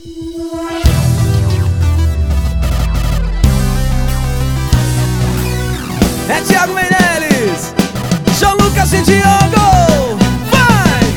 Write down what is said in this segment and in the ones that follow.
É Thiago Meirelles, João Lucas e Diogo. Vai!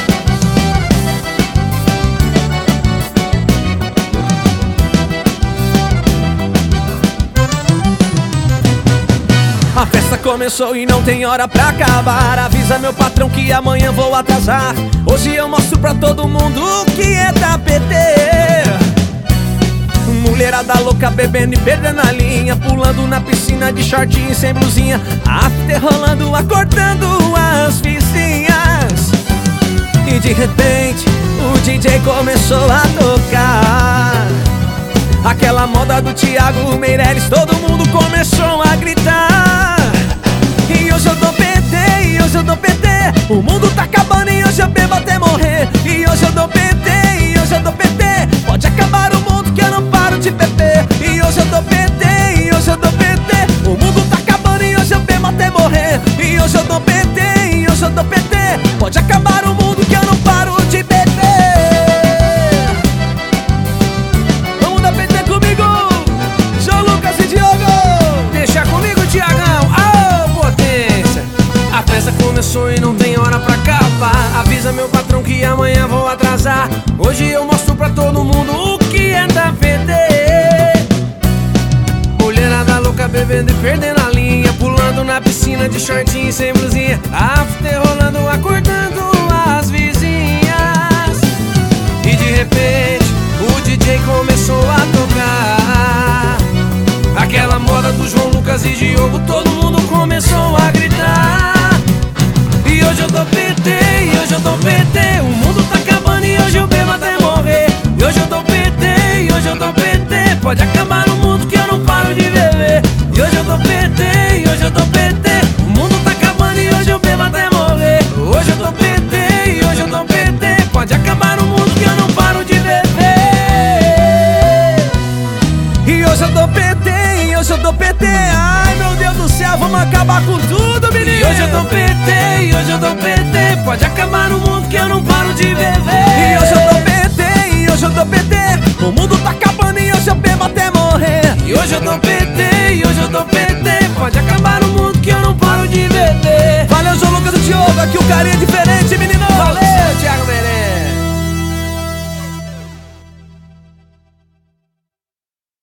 A festa começou e não tem hora pra acabar. Avisa meu patrão que amanhã vou atrasar. Hoje eu mostro pra todo mundo o que é da PT. Mulherada louca bebendo e perdendo a linha, pulando na piscina de shortinho sem blusinha, after rolando, acordando as vizinhas. E de repente o DJ começou a tocar aquela moda do Thiago Meirelles, todo mundo começou a gritar. E hoje eu dou PT, e hoje eu dou PT, o mundo tá acabando e hoje eu bebo até morrer. E hoje eu dou PT, e hoje eu dou PT, pode acabar o mundo que eu não paro de beber. E hoje eu dou PT, e hoje eu dou PT, o mundo tá acabando e hoje eu bebo até morrer. E hoje eu dou PT, e hoje eu dou PT, pode acabar o mundo que eu não paro de beber. Vamos dar PT comigo, João Lucas e Diogo. Deixa comigo, Thiagão, oh, potência. A festa começou e não tem hora pra acabar. Avisa meu patrão que amanhã vou atrasar. Hoje eu mostro pra todo mundo o que é da PT. Mulherada louca bebendo e perdendo a linha, pulando na piscina de shortinho sem blusinha, after rolando, acordando as vizinhas. E de repente o DJ começou a tocar aquela moda do João Lucas e Diogo, todo mundo começou a gritar. E hoje eu dou PT, e hoje eu dou PT, o mundo tá acabando e hoje eu bebo até morrer. E hoje eu dou PT, e hoje eu dou PT, pode acabar o mundo que eu não paro de beber. E hoje eu dou PT, e hoje eu dou PT, o mundo tá acabando e hoje eu bebo até morrer. Hoje eu dou PT, e hoje eu dou PT, pode acabar o mundo que eu não paro de beber. E hoje eu dou PT, e hoje eu dou PT, ai meu Deus do céu, vamos acabar com tudo, menino. E hoje eu dou PT, e hoje eu dou PT, pode acabar o mundo que eu não paro de beber. E hoje eu dou PT, e hoje eu dou PT, o mundo tá acabando e hoje eu bebo até morrer. E hoje eu dou PT,